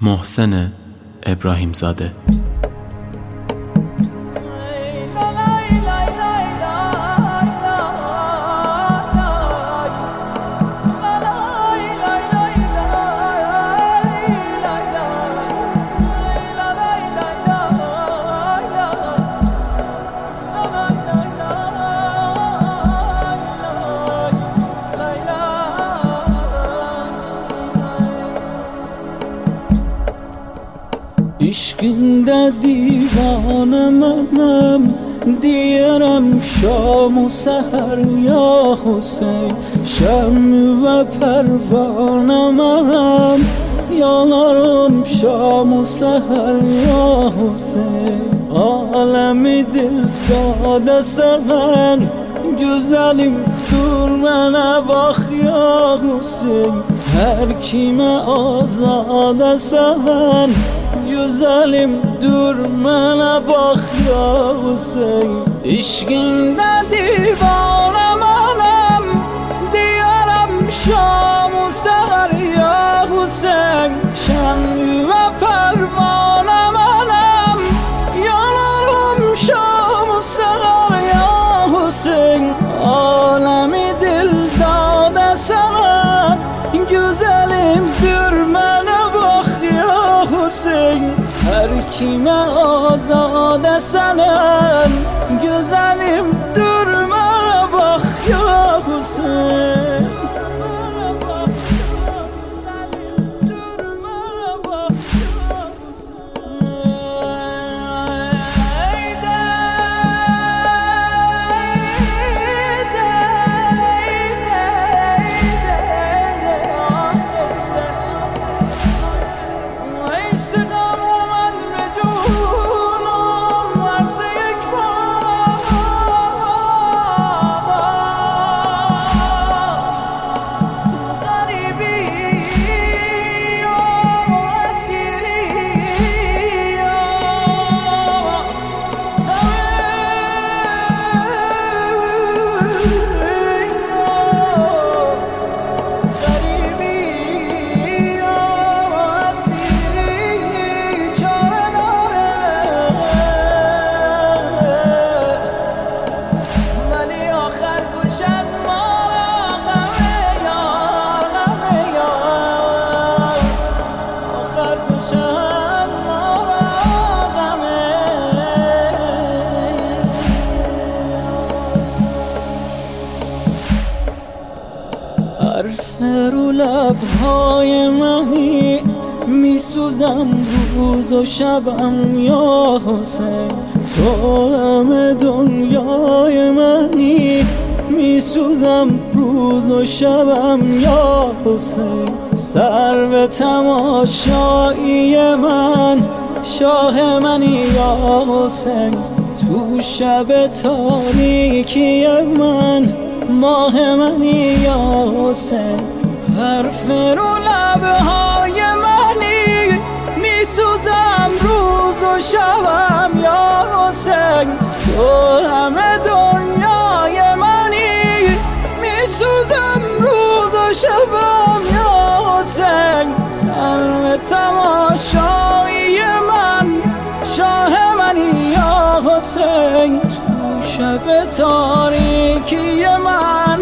محسن ابراهیم زاده. عشقinde دیوانه منم، دیارم شام و سحر یا حسین. شمع و پروانه منم، یالارم شام و سحر یا حسین. عالمی دل داده سمن، güzelim dur mənə bax ya Hüseyin. Hər kimə azad sən, güzelim dur mənə bax ya Hüseyin. İşqində divanə mənəm, deyərəm şam-ı səhər ya Hüseyin. Şəmü və pərvanə mənəm, yanarım şam-ı səhər ya Hüseyin. Alemi dil dade sana, güzelim dur mənə bax ya Hüseyin. Hər kimə azad sənəm, güzelim dur mənə bax ya Hüseyin. حرف رو لبهای منی، میسوزم روز و شبم یا حسین. تو همه دنیای منی، میسوزم روز و شبم یا حسین. سر به تماشایی من، شاه منی یا حسین. تو شب تاریکی من، ماه منی یا حسین. حرف رو لبهای منی، میسوزم روز و شبم یا حسین. تو همه دنیای منی، میسوزم روز و شبم یا حسین. سر تماشایی من، شاه منی یا حسین. تو شب تاریکی من،